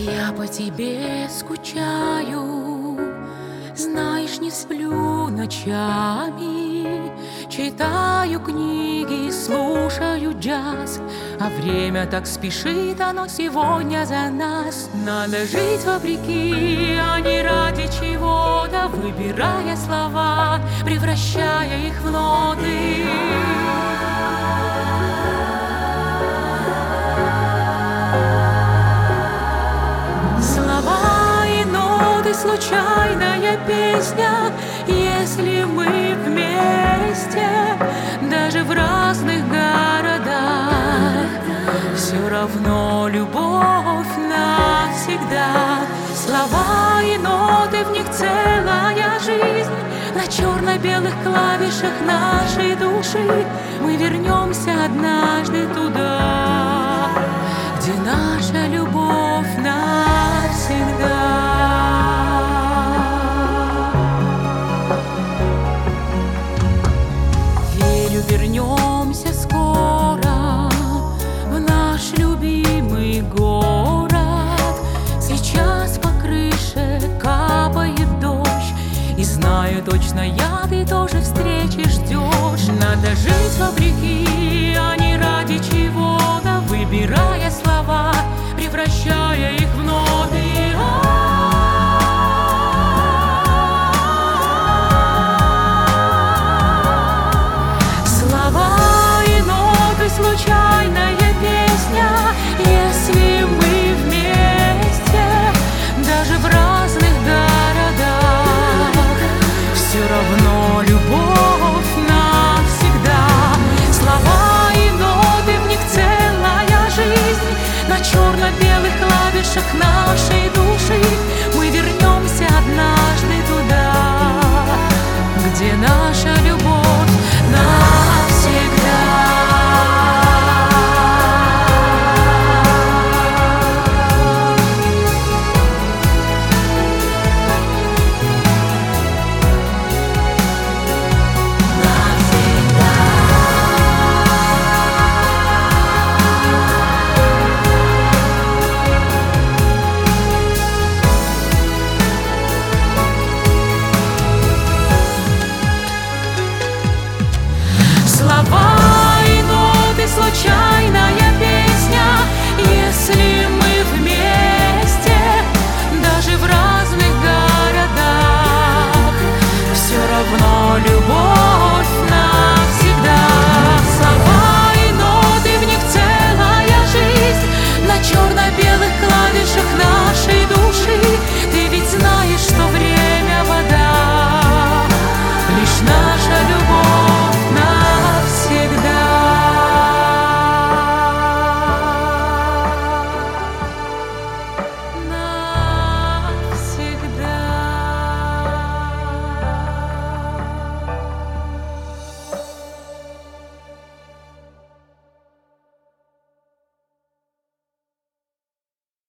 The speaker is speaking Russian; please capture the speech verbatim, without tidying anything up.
Я по тебе скучаю, знаешь, не сплю ночами, читаю книги, слушаю джаз, а время так спешит, оно сегодня за нас. Надо жить вопреки, а не ради чего-то, выбирая слова, превращая их в ноты. Случайная песня, если мы вместе, даже в разных городах, все равно любовь навсегда. Слова и ноты, в них целая жизнь. На черно-белых клавишах нашей души мы вернемся однажды туда, где наша любовь навсегда. Вернемся скоро в наш любимый город. Сейчас по крыше капает дождь, и знаю точно, я ты тоже встречи ждешь. Надо жить вопреки,